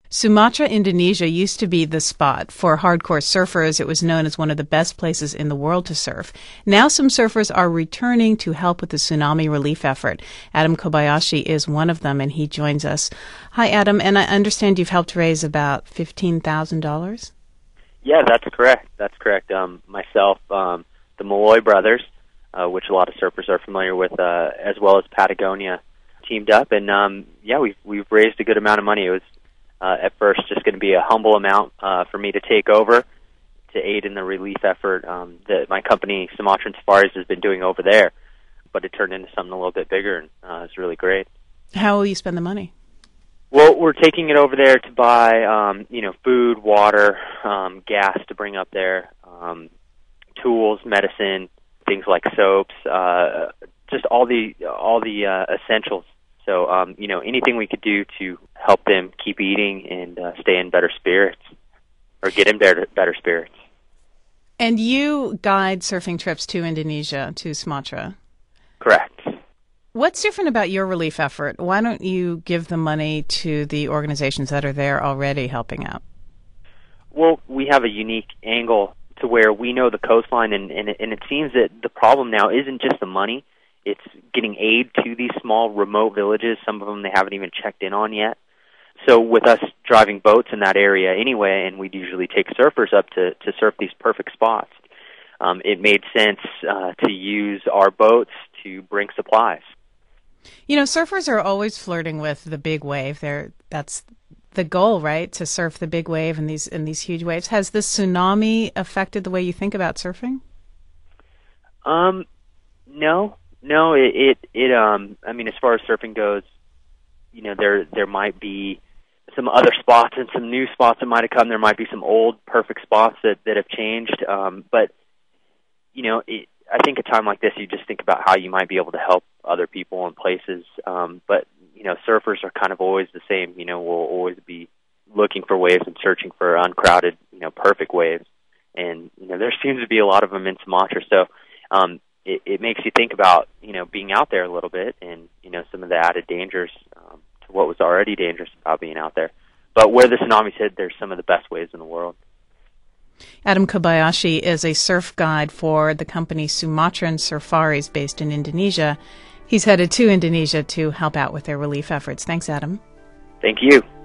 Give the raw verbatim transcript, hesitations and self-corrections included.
Sumatra, Indonesia used to be the spot for hardcore surfers. It was known as one of the best places in the world to surf. Now some surfers are returning to help with the tsunami relief effort. Adam Kobayashi is one of them, and he joins us. Hi, Adam, and I understand you've helped raise about fifteen thousand dollars? Yeah, that's correct. That's correct. Um, myself, um, the Malloy brothers, uh, which a lot of surfers are familiar with, uh, as well as Patagonia, teamed up, and um, yeah, we've, we've raised a good amount of money. It was Uh, at first just going to be a humble amount uh, for me to take over to aid in the relief effort um, that my company, Sumatran Safaris, has been doing over there. But it turned into something a little bit bigger, and uh, it's really great. How will you spend the money? Well, we're taking it over there to buy, um, you know, food, water, um, gas to bring up there, um, tools, medicine, things like soaps, uh, just all the all the uh, essentials. So, um, you know, anything we could do to help them keep eating and uh, stay in better spirits, or get in better, better spirits. And you guide surfing trips to Indonesia, to Sumatra? Correct. What's different about your relief effort? Why don't you give the money to the organizations that are there already helping out? Well, we have a unique angle to where we know the coastline, and, and, it, and it seems that the problem now isn't just the money. It's getting aid to these small remote villages. Some of them they haven't even checked in on yet. So with us driving boats in that area anyway, and we'd usually take surfers up to, to surf these perfect spots, um, it made sense uh, to use our boats to bring supplies. You know, surfers are always flirting with the big wave. They're, that's the goal, right? To surf the big wave and these and these huge waves. Has this tsunami affected the way you think about surfing? Um, no. No, it, it, it, um, I mean, as far as surfing goes, you know, there, there might be some other spots and some new spots that might have come. There might be some old perfect spots that, that have changed. Um, but, you know, it, I think a time like this, you just think about how you might be able to help other people and places. Um, but, you know, surfers are kind of always the same. You know, we'll always be looking for waves and searching for uncrowded, you know, perfect waves. And, you know, there seems to be a lot of them in Sumatra. So, um, It, it makes you think about, you know, being out there a little bit and, you know, some of the added dangers um, to what was already dangerous about being out there. But where the tsunamis hit, there's some of the best waves in the world. Adam Kobayashi is a surf guide for the company Sumatran Safaris based in Indonesia. He's headed to Indonesia to help out with their relief efforts. Thanks, Adam. Thank you.